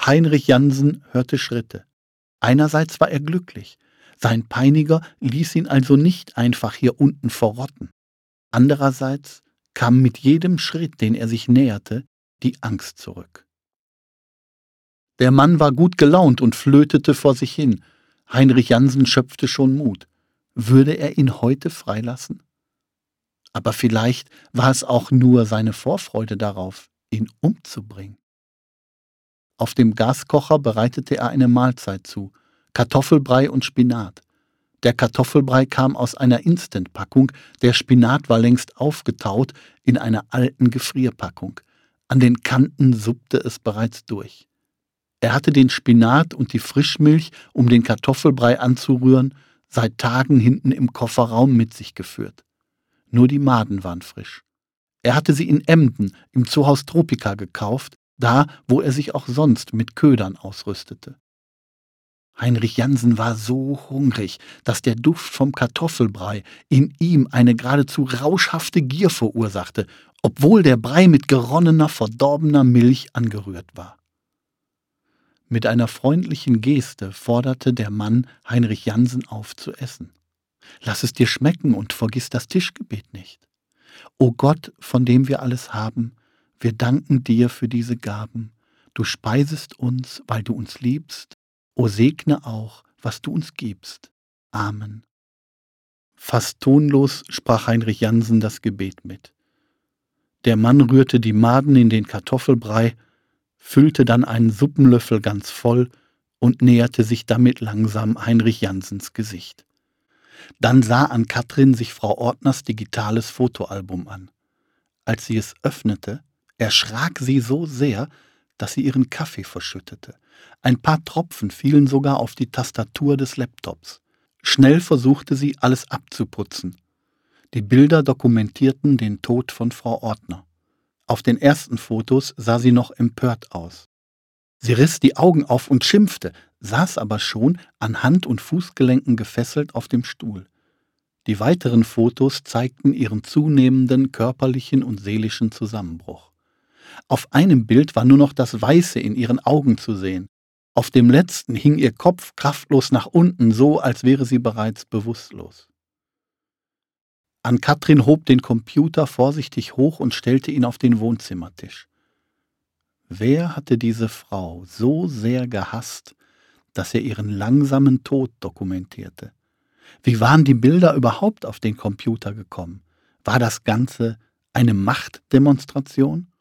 Heinrich Jansen hörte Schritte. Einerseits war er glücklich. Sein Peiniger ließ ihn also nicht einfach hier unten verrotten. Andererseits kam mit jedem Schritt, den er sich näherte, die Angst zurück. Der Mann war gut gelaunt und flötete vor sich hin. Heinrich Jansen schöpfte schon Mut. Würde er ihn heute freilassen? Aber vielleicht war es auch nur seine Vorfreude darauf, ihn umzubringen. Auf dem Gaskocher bereitete er eine Mahlzeit zu: Kartoffelbrei und Spinat. Der Kartoffelbrei kam aus einer Instant-Packung, der Spinat war längst aufgetaut in einer alten Gefrierpackung. An den Kanten suppte es bereits durch. Er hatte den Spinat und die Frischmilch, um den Kartoffelbrei anzurühren, seit Tagen hinten im Kofferraum mit sich geführt. Nur die Maden waren frisch. Er hatte sie in Emden im Zoohaus Tropica gekauft, da, wo er sich auch sonst mit Ködern ausrüstete. Heinrich Jansen war so hungrig, dass der Duft vom Kartoffelbrei in ihm eine geradezu rauschhafte Gier verursachte, obwohl der Brei mit geronnener, verdorbener Milch angerührt war. Mit einer freundlichen Geste forderte der Mann Heinrich Jansen auf zu essen. »Lass es dir schmecken und vergiss das Tischgebet nicht. O Gott, von dem wir alles haben, wir danken dir für diese Gaben. Du speisest uns, weil du uns liebst. O segne auch, was du uns gibst. Amen.« Fast tonlos sprach Heinrich Jansen das Gebet mit. Der Mann rührte die Maden in den Kartoffelbrei, füllte dann einen Suppenlöffel ganz voll und näherte sich damit langsam Heinrich Jansens Gesicht. Dann sah Ann-Kathrin sich Frau Ortners digitales Fotoalbum an. Als sie es öffnete, erschrak sie so sehr, dass sie ihren Kaffee verschüttete. Ein paar Tropfen fielen sogar auf die Tastatur des Laptops. Schnell versuchte sie, alles abzuputzen. Die Bilder dokumentierten den Tod von Frau Ortner. Auf den ersten Fotos sah sie noch empört aus. Sie riss die Augen auf und schimpfte, saß aber schon an Hand- und Fußgelenken gefesselt auf dem Stuhl. Die weiteren Fotos zeigten ihren zunehmenden körperlichen und seelischen Zusammenbruch. Auf einem Bild war nur noch das Weiße in ihren Augen zu sehen. Auf dem letzten hing ihr Kopf kraftlos nach unten, so als wäre sie bereits bewusstlos. Ann-Kathrin hob den Computer vorsichtig hoch und stellte ihn auf den Wohnzimmertisch. Wer hatte diese Frau so sehr gehasst, dass er ihren langsamen Tod dokumentierte? Wie waren die Bilder überhaupt auf den Computer gekommen? War das Ganze eine Machtdemonstration?